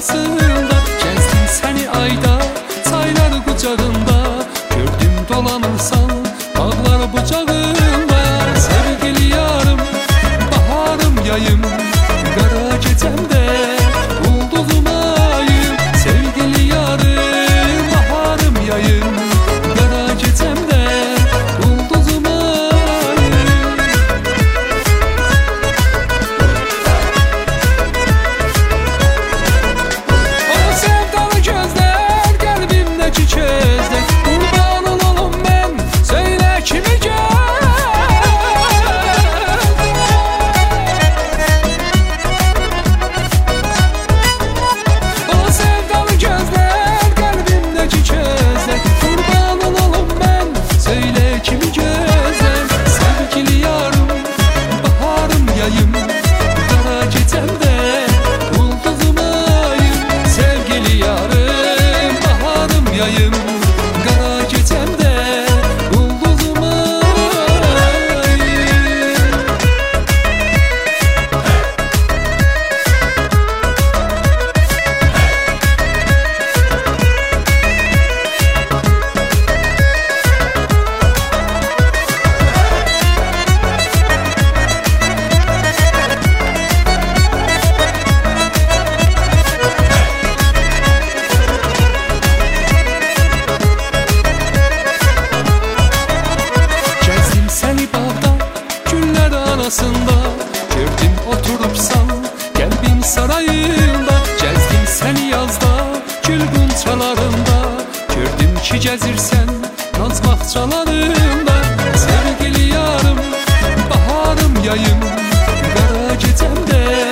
arasında. Gezdim seni ayda çaylar kucağında, gördüm dolanırsan dağlar bucağında. Sevgili yarım, baharım yayım, kara gecemde ulduzum ayım. Sevgili yarım, baharım yayım, kara gecemde ulduzum ayım. O sevdalı gözler kalbimdeki közler, kurbanın olum ben, söyle kimi gör. O sevdalı gözler kalbimdeki közler, kurbanın olum ben, söyle kimi gözler. Sevgili yarım, baharım yayım, kara gecemde ulduzum ayım. Sevgili yarım, baharım yayım, kara gecemde ulduzum ayım. Gezdim seni bağda, güller arasında, gördüm oturupsan kalbim sarayında. Gezdim seni yazda, gül gunçalarında, gördüm ki gezirsen naz bahçalarında. Sevgili yarım, baharım yayım, kara gecemde